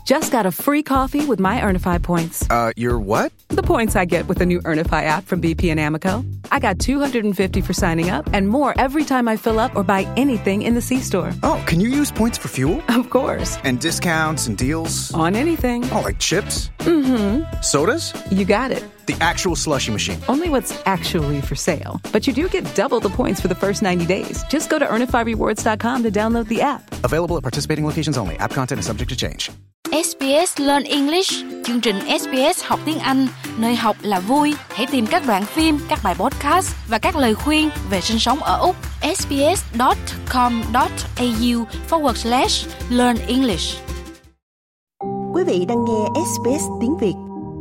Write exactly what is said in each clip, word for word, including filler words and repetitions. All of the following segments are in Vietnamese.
Just got a free coffee with my Earnify points. Uh, your what? The points I get with the new Earnify app from B P and Amoco. I got two hundred fifty for signing up and more every time I fill up or buy anything in the C-store. Oh, can you use points for fuel? Of course. And discounts and deals? On anything. Oh, like chips? Mm-hmm. Sodas? You got it. The actual slushie machine. Only what's actually for sale. But you do get double the points for the first ninety days. Just go to earnify rewards dot com to download the app. Available at participating locations only. App content is subject to change. ét bê ét Learn English, chương trình ét bê ét học tiếng Anh, nơi học là vui. Hãy tìm các đoạn phim, các bài podcast và các lời khuyên về sinh sống ở Úc. sbs.com.au forward slash learn English. Quý vị đang nghe ét bê ét tiếng Việt.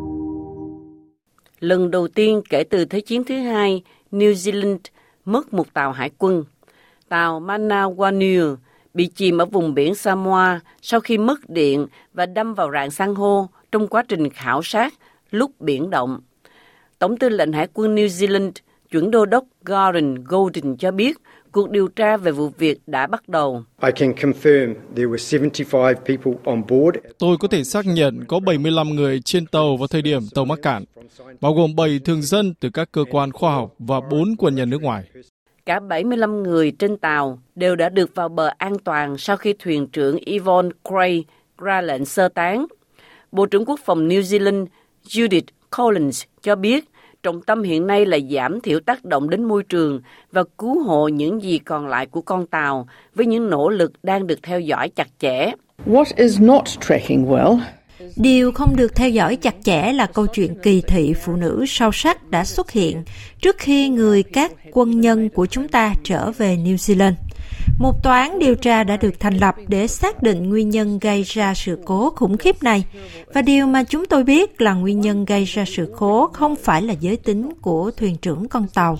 Lần đầu tiên kể từ Thế chiến thứ hai, New Zealand mất một tàu hải quân. Tàu Manawanui bị chìm ở vùng biển Samoa sau khi mất điện và đâm vào rạn san hô trong quá trình khảo sát lúc biển động. Tổng tư lệnh Hải quân New Zealand, chuẩn đô đốc Gordon Golden cho biết cuộc điều tra về vụ việc đã bắt đầu. I can confirm there were seventy-five people on board. Tôi có thể xác nhận có bảy mươi lăm người trên tàu vào thời điểm tàu mắc cạn, bao gồm bảy thường dân từ các cơ quan khoa học và bốn quân nhân nước ngoài. Cả bảy mươi lăm người trên tàu đều đã được vào bờ an toàn sau khi thuyền trưởng Yvonne Gray ra lệnh sơ tán. Bộ trưởng Quốc phòng New Zealand Judith Collins cho biết trọng tâm hiện nay là giảm thiểu tác động đến môi trường và cứu hộ những gì còn lại của con tàu với những nỗ lực đang được theo dõi chặt chẽ. What is not tracking well? Điều không được theo dõi chặt chẽ là câu chuyện kỳ thị phụ nữ sau sắc đã xuất hiện trước khi người các quân nhân của chúng ta trở về New Zealand. Một tòa án điều tra đã được thành lập để xác định nguyên nhân gây ra sự cố khủng khiếp này. Và điều mà chúng tôi biết là nguyên nhân gây ra sự cố không phải là giới tính của thuyền trưởng con tàu.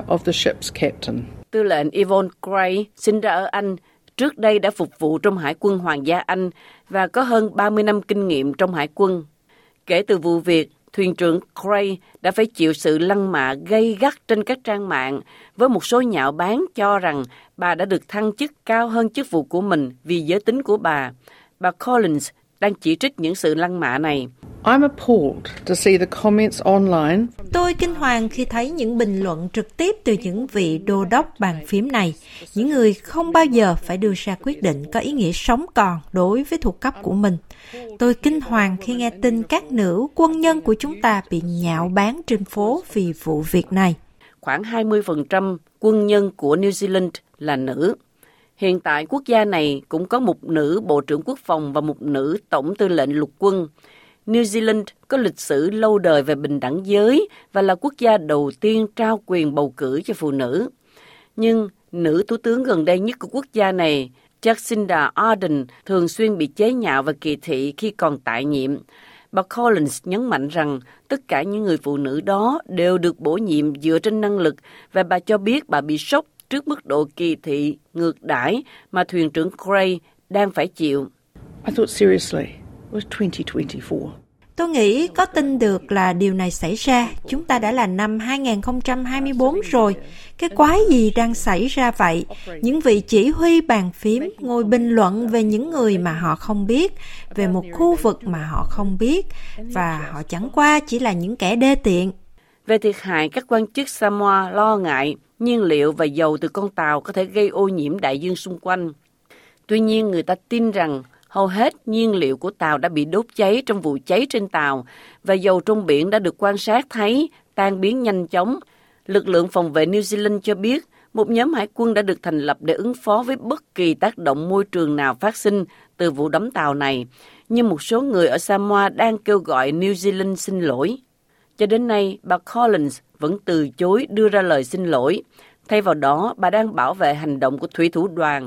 Tư lệnh Yvonne Gray sinh ra ở Anh, trước đây đã phục vụ trong Hải quân Hoàng gia Anh và có hơn ba mươi năm kinh nghiệm trong Hải quân. Kể từ vụ việc, thuyền trưởng Gray đã phải chịu sự lăng mạ gay gắt trên các trang mạng với một số nhạo báng cho rằng bà đã được thăng chức cao hơn chức vụ của mình vì giới tính của bà. Bà Collins đang chỉ trích những sự lăng mạ này. I'm appalled to see the comments online. Tôi kinh hoàng khi thấy những bình luận trực tiếp từ những vị đô đốc bàn phím này, những người không bao giờ phải đưa ra quyết định có ý nghĩa sống còn đối với thuộc cấp của mình. Tôi kinh hoàng khi nghe tin các nữ quân nhân của chúng ta bị nhạo báng trên phố vì vụ việc này. Khoảng hai mươi phần trăm quân nhân của New Zealand là nữ. Hiện tại quốc gia này cũng có một nữ bộ trưởng quốc phòng và một nữ tổng tư lệnh lục quân. New Zealand có lịch sử lâu đời về bình đẳng giới và là quốc gia đầu tiên trao quyền bầu cử cho phụ nữ. Nhưng nữ thủ tướng gần đây nhất của quốc gia này, Jacinda Ardern, thường xuyên bị chế nhạo và kỳ thị khi còn tại nhiệm. Bà Collins nhấn mạnh rằng tất cả những người phụ nữ đó đều được bổ nhiệm dựa trên năng lực và bà cho biết bà bị sốc trước mức độ kỳ thị, ngược đãi mà thuyền trưởng Gray đang phải chịu. I thought seriously, it was twenty twenty-four. Tôi nghĩ có tin được là điều này xảy ra. Chúng ta đã là năm hai không hai tư rồi. Cái quái gì đang xảy ra vậy? Những vị chỉ huy bàn phím ngồi bình luận về những người mà họ không biết, về một khu vực mà họ không biết, và họ chẳng qua chỉ là những kẻ đê tiện. Về thiệt hại, các quan chức Samoa lo ngại nhiên liệu và dầu từ con tàu có thể gây ô nhiễm đại dương xung quanh. Tuy nhiên, người ta tin rằng hầu hết nhiên liệu của tàu đã bị đốt cháy trong vụ cháy trên tàu và dầu trong biển đã được quan sát thấy tan biến nhanh chóng. Lực lượng phòng vệ New Zealand cho biết một nhóm hải quân đã được thành lập để ứng phó với bất kỳ tác động môi trường nào phát sinh từ vụ đắm tàu này, nhưng một số người ở Samoa đang kêu gọi New Zealand xin lỗi. Cho đến nay, bà Collins vẫn từ chối đưa ra lời xin lỗi. Thay vào đó, bà đang bảo vệ hành động của thủy thủ đoàn.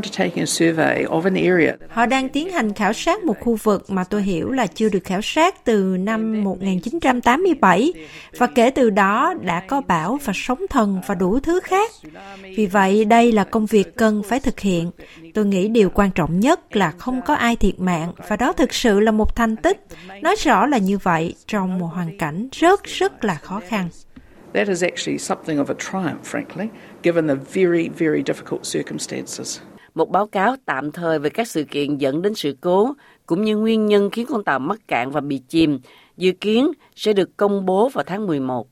Họ đang tiến hành khảo sát một khu vực mà tôi hiểu là chưa được khảo sát từ năm một nghìn chín trăm tám mươi bảy, và kể từ đó đã có bão và sóng thần và đủ thứ khác. Vì vậy, đây là công việc cần phải thực hiện. Tôi nghĩ điều quan trọng nhất là không có ai thiệt mạng, và đó thực sự là một thành tích. Nói rõ là như vậy, trong một hoàn cảnh rất rất là khó khăn. That is actually something of a triumph, frankly, given the very, very difficult circumstances. Một báo cáo tạm thời về các sự kiện dẫn đến sự cố cũng như nguyên nhân khiến con tàu mắc cạn và bị chìm, dự kiến sẽ được công bố vào tháng mười một.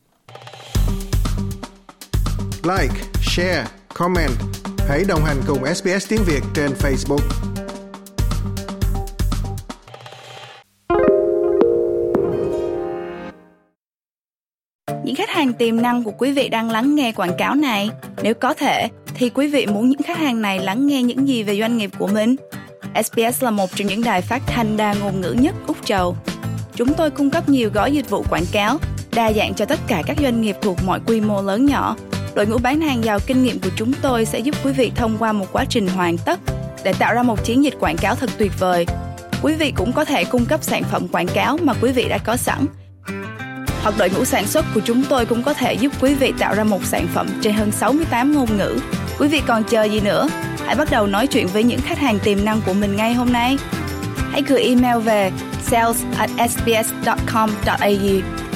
Like, share, comment. Hãy đồng hành cùng ét bê ét tiếng Việt trên Facebook. Những khách hàng tiềm năng của quý vị đang lắng nghe quảng cáo này. Nếu có thể, thì quý vị muốn những khách hàng này lắng nghe những gì về doanh nghiệp của mình? ét bê ét là một trong những đài phát thanh đa ngôn ngữ nhất Úc Châu. Chúng tôi cung cấp nhiều gói dịch vụ quảng cáo, đa dạng cho tất cả các doanh nghiệp thuộc mọi quy mô lớn nhỏ. Đội ngũ bán hàng giàu kinh nghiệm của chúng tôi sẽ giúp quý vị thông qua một quá trình hoàn tất để tạo ra một chiến dịch quảng cáo thật tuyệt vời. Quý vị cũng có thể cung cấp sản phẩm quảng cáo mà quý vị đã có sẵn. Hoặc đội ngũ sản xuất của chúng tôi cũng có thể giúp quý vị tạo ra một sản phẩm trên hơn sáu mươi tám ngôn ngữ. Quý vị còn chờ gì nữa? Hãy bắt đầu nói chuyện với những khách hàng tiềm năng của mình ngay hôm nay. Hãy gửi email về sales at s b s dot com dot a u